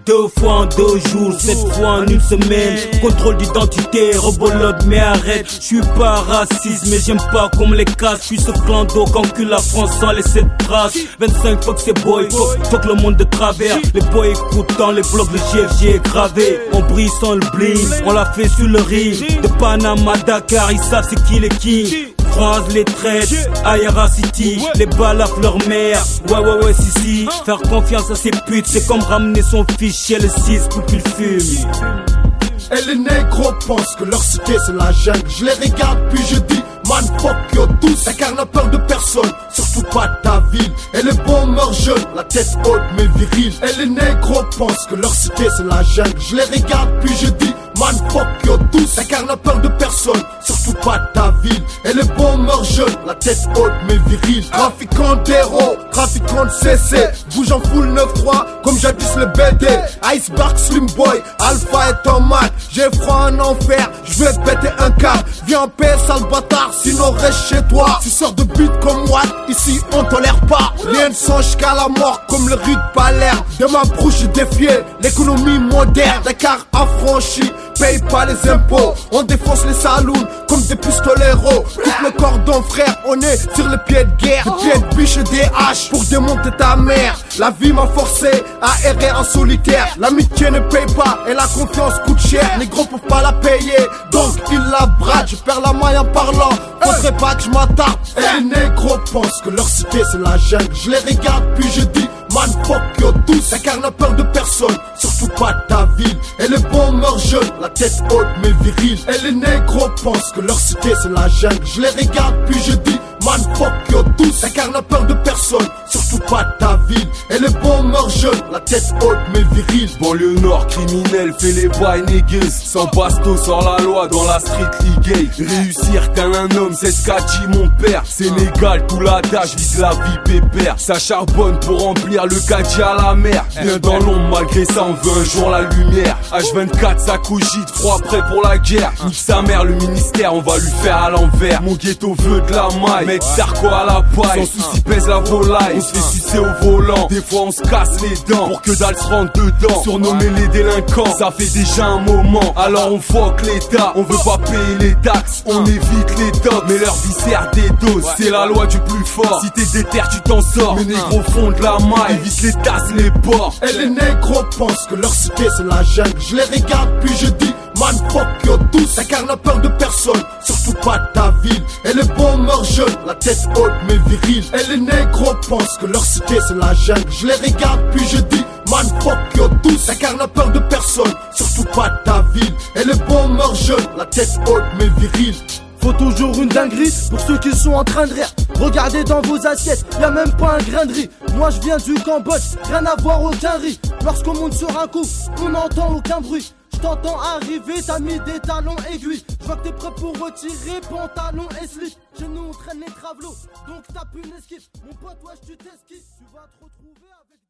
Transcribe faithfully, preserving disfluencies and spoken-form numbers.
Deux fois en deux jours, sept fois en une semaine. Contrôle d'identité, rebolote mais arrête. J'suis pas raciste mais j'aime pas qu'on me les casse. J'suis ce clando qu'encule la France sans laisser de traces. Vingt-cinq fois que c'est boy, fuck, fuck le monde de travers. Les boys écoutant les blocs, le G F G est gravé. On brille sans le bling, on l'a fait sur le ring. De Panama à Dakar, ils savent c'est qui les kings. Croise les traites, Ayara City, les balles à fleur mère. Ouais ouais ouais si si, faire confiance à ces putes, c'est comme ramener son fils chez le six pour qu'il fume. Et les négros pensent que leur cité c'est la jungle. Je les regarde puis je dis man fuck yo tous. La car n'a peur de personne, surtout pas de ta ville. Et les bons meurent jeunes, la tête haute mais virile. Et les négros pensent que leur cité c'est la jungle. Je les regarde puis je dis man fuck yo tous. La car n'a peur de personne, surtout pas de ta ville. Et les bons meurent jeunes, la tête haute mais virile. Trafiquant d'héros, trafiquant de C C, bouge en full neuf trois comme jadis le B D. Iceberg Slim Boy, Alpha est en Mac. J'ai froid en enfer, je vais péter un câble. Viens en paix sale bâtard, sinon reste chez toi. Tu sors de but comme Watt, ici on tolère pas. Rien ne songe jusqu'à la mort comme le rue de Palerme. De ma bouche j'ai défié l'économie moderne. Dakar affranchi, paye pas les impôts. On défonce les saloons comme des pistoleros. Coupe le cordon frère, on est sur le pied de guerre. Des pieds de biche et des haches pour démonter ta mère. La vie m'a forcé à errer en solitaire. L'amitié ne paye pas et la confiance coûte cher. Les gros peuvent pas la payer, donc ils la bradent. Je perds la maille en parlant, faudrait pas que je m'attarde. Et les négros pensent que leur cité c'est la jungle. Je les regarde puis je dis man fuck yo tous. Dakar n'a peur de personne, surtout pas de ta ville. Et les bons meurent jeunes, la tête haute mais virile. Et les négros pensent que leur cité c'est la jungle. Je les regarde puis je dis man fuck yo tous. Dakar n'a peur de personne, surtout pas de ta ville. Et les bons meurent jeunes, la tête haute mais virile. Banlieue nord, criminel, fait les bails négueuses. Sans basto, sort la loi dans la street league. Réussir qu'un un homme, c'est ce qu'a dit mon père. Sénégal, tout la tâche, vise la vie pépère. Ça charbonne pour remplir le caddie à la mer. Bien dans l'ombre, malgré ça, on veut un jour la lumière. H vingt-quatre, ça cogite, froid prêt pour la guerre. Nique sa mère, le ministère, on va lui faire à l'envers. Mon ghetto veut de la maille, mec Sarko à la paille. Sans souci pèse la volaille, on se fait sucer au volant. Des fois on se casse les dents pour que dalle se rentre dedans. Surnommer les délinquants, ça fait déjà un moment. Alors on fuck l'État, on veut pas payer les taxes. On évite les dogs, mais leur vie sert des doses. C'est la loi du plus fort, si t'es déter tu t'en sors. Mes négros font de la maille, évitent les tasses, les ports. Et les négros pensent que leur cité c'est la jungle. Je les regarde puis je dis man fuck yo tous. Dakar n'a peur de personne, surtout pas de ta ville. Et les bons meurent jeunes, la tête haute mais virile. Et les négros pensent que leur cité c'est la jungle. Je les regarde puis je dis man fuck yo tous. Dakar n'a peur de personne, surtout pas de ta ville. Et les bons meurent jeunes, la tête haute mais virile. Faut toujours une dinguerie pour ceux qui sont en train de rire. Regardez dans vos assiettes, y'a même pas un grain de riz. Moi je viens du Cambodge, rien à voir, aucun riz. Lorsqu'on monte sur un coup, on n'entend aucun bruit. Je t'entends arriver, t'as mis des talons aiguilles. Je vois que t'es prêt pour retirer, pantalon et slip. Chez nous on traîne les travelots, donc t'as plus une esquive. Mon pote, wesh tu t'esquives, tu vas te retrouver avec...